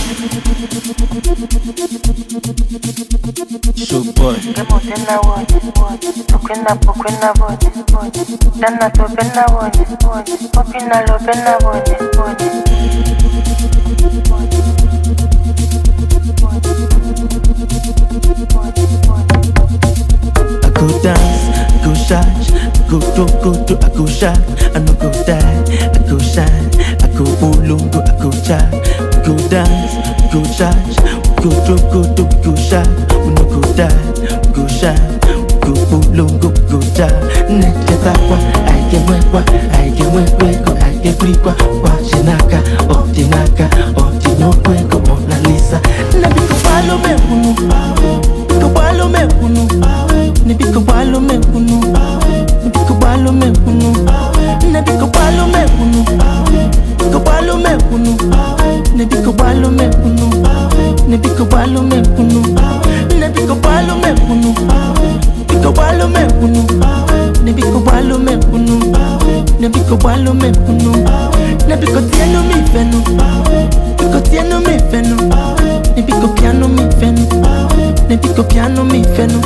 So boy. I go dance, I go shine, I go shine. I no go die, I go shine, I go ulungu, I go shine. Go dance, go shine, go shine. We no go die, go shine, go ulungu, go shine. Next takwa, I get wekwa, I get brikwa. Wachinaka, optinaka, optinokweko, Mona Lisa. Nabi kupalo me unu, kupalo me unu. Nabi kupalo me unu, kupalo me unu. Nabi kupalo me unu, kupalo me unu. Nabi kupalo me unu, nabi kupalo me unu. Nabi kupalo me unu, kupalo me unu. Nabi kupalo me unu, nabi kupalo me unu. Nabi kotieno mi fenu, kotieno mi fenu. Nabi kopiano mi fenu, nabi kopiano mi fenu.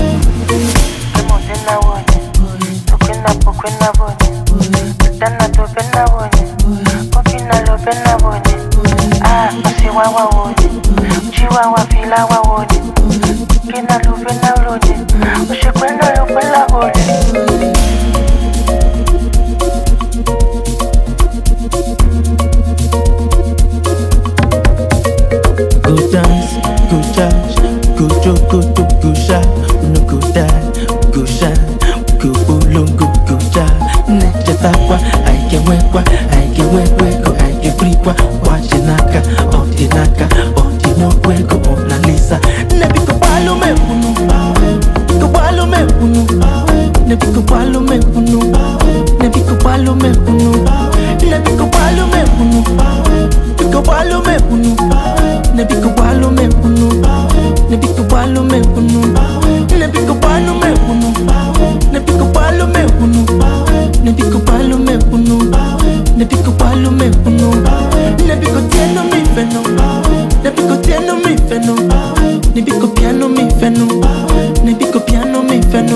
Go dance, go charge, go shine. We no go die, go shine, go ulungu, go shine. Next takwa, I get wekwa, I get brikwa. Wachinaka, optinaka, optinokweko, Mona Lisa. Nabi kupalo me unu, kupalo me unu. Nabi kupalo me unu, nabi kupalo me unu. Nabi kupalo me unu, kupalo me unu. Nabi kupalo me unu, nabi kupalo me unu. Nabi kupalo me unu, nabi kupalo me unu. Nabi kupalo me unu, nabi kupalo me unu. Nabi kotieno mi fenu, nabi kotieno mi fenu. Nabi kopiano mi fenu, nabi kopiano mi fenu.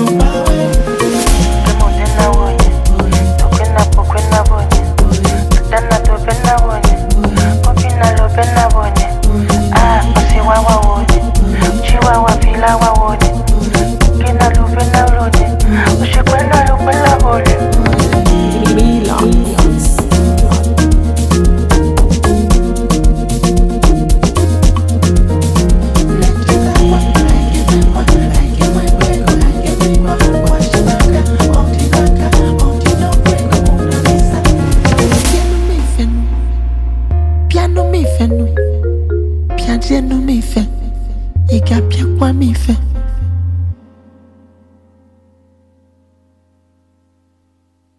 Piano mi fe, iga pia kwa mi fe.